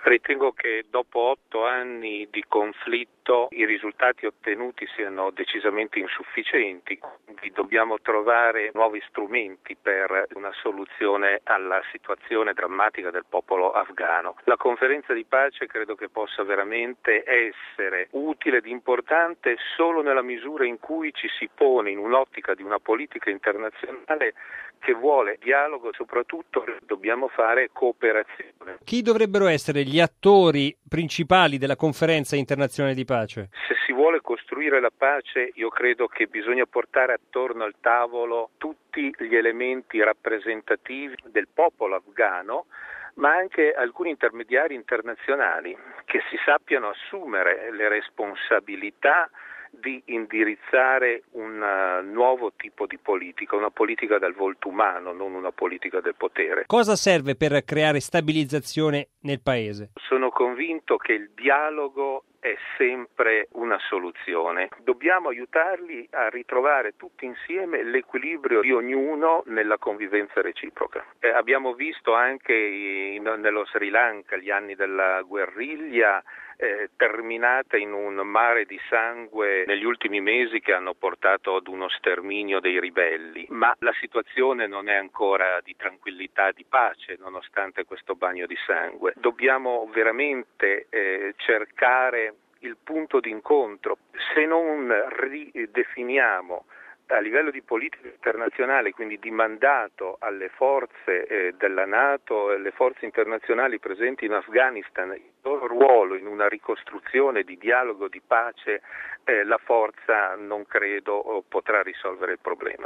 Ritengo che dopo 8 anni di conflitto i risultati ottenuti siano decisamente insufficienti, quindi dobbiamo trovare nuovi strumenti per una soluzione alla situazione drammatica del popolo afghano. La conferenza di pace credo che possa veramente essere utile ed importante solo nella misura in cui ci si pone in un'ottica di una politica internazionale che vuole dialogo, soprattutto dobbiamo fare cooperazione. Chi dovrebbero essere gli attori principali della conferenza internazionale di pace? Se si vuole costruire la pace, io credo che bisogna portare attorno al tavolo tutti gli elementi rappresentativi del popolo afghano, ma anche alcuni intermediari internazionali che si sappiano assumere le responsabilità di indirizzare un nuovo tipo di politica, una politica dal volto umano, non una politica del potere. Cosa serve per creare stabilizzazione nel paese? Sono convinto che il dialogo è sempre una soluzione. Dobbiamo aiutarli a ritrovare tutti insieme l'equilibrio di ognuno nella convivenza reciproca. Abbiamo visto anche nello Sri Lanka gli anni della guerriglia terminata in un mare di sangue negli ultimi mesi che hanno portato ad uno sterminio dei ribelli, ma la situazione non è ancora di tranquillità, di pace, nonostante questo bagno di sangue. Dobbiamo veramente cercare il punto d'incontro. Se non ridefiniamo a livello di politica internazionale, quindi di mandato alle forze della NATO e alle forze internazionali presenti in Afghanistan, il loro ruolo in una ricostruzione di dialogo, di pace, la forza non credo potrà risolvere il problema.